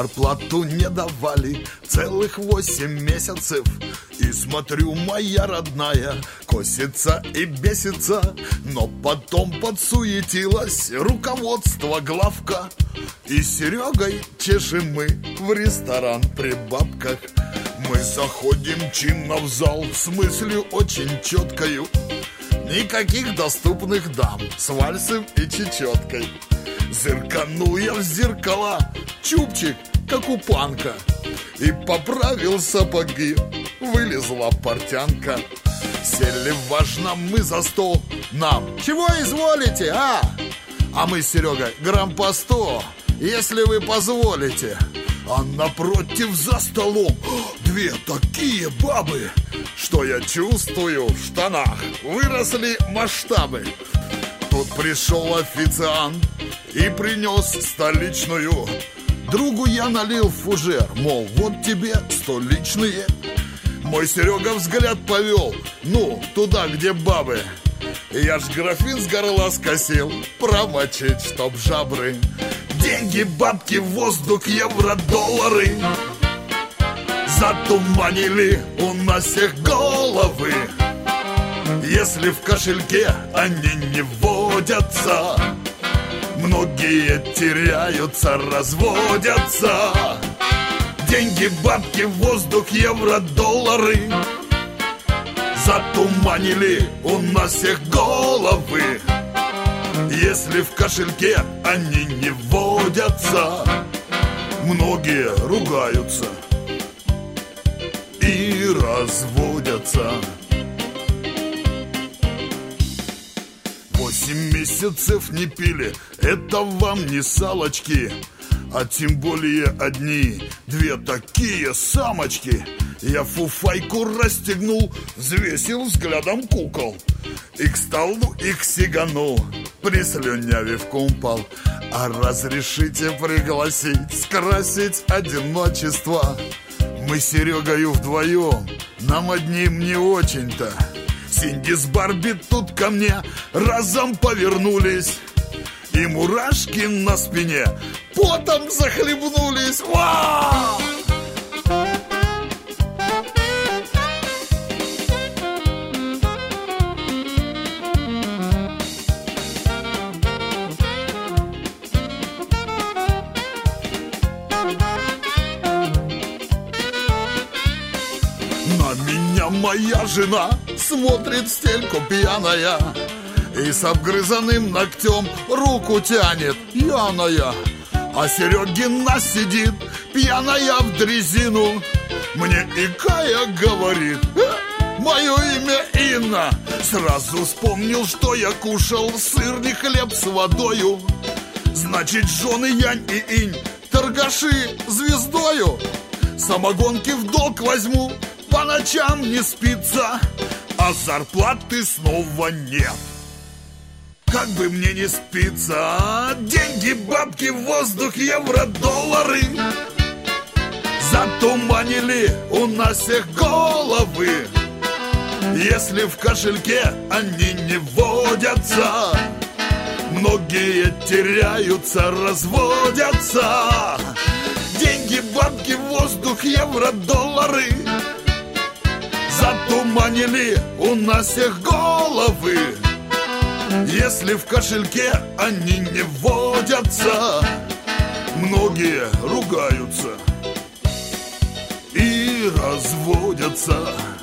зарплату не давали целых 8 месяцев. И смотрю, моя родная косится и бесится. Но потом подсуетилось руководство, главка. И с Серегой чешем мы в ресторан при бабках. Мы заходим чинно в зал с мыслью очень четкою: никаких доступных дам с вальсом и чечеткой. Зырканул я в зеркала, чубчик, как у панка, и поправил сапоги, вылезла портянка. Сели важно мы за стол, нам: чего изволите, а? А мы с Серегой: грамм по 100, если вы позволите. А напротив за столом две такие бабы, что я чувствую, в штанах выросли масштабы. Тут пришел официант и принес столичную. Другу я налил в фужер, мол, вот тебе столичные. Мой Серега взгляд повел, ну, туда, где бабы. Я ж графин с горла скосил, промочить, чтоб жабры. Деньги, бабки, воздух, евро, доллары затуманили у нас всех головы. Если в кошельке они не водятся, многие теряются, разводятся. Деньги, бабки, воздух, евро, доллары затуманили у нас всех головы. Если в кошельке они не водятся, многие ругаются и разводятся. 8 месяцев не пили, это вам не салочки, а тем более одни, две такие самочки. Я фуфайку расстегнул, взвесил взглядом кукол и к столу их сиганул, прислюнявив кумпол. А разрешите пригласить, скрасить одиночество? Мы с Серегою вдвоем, нам одним не очень-то. Синди с Барби тут ко мне разом повернулись, и мурашки на спине потом захлебнулись. Вау! На меня моя жена смотрит в стельку пьяная и с обгрызанным ногтем руку тянет пьяная. А Серегина сидит пьяная в дрезину, мне икая говорит: мое имя Инна. Сразу вспомнил, что я кушал сырный хлеб с водою. Значит, жены Янь и Инь, торгаши звездою. Самогонки в долг возьму, по ночам не спится, а зарплаты снова нет. Как бы мне не спится, а? Деньги, бабки, воздух, евро, доллары затуманили у нас всех головы. Если в кошельке они не водятся, многие теряются, разводятся. Деньги, бабки, воздух, евро, доллары затуманили у нас всех головы. Если в кошельке они не водятся, многие ругаются и разводятся.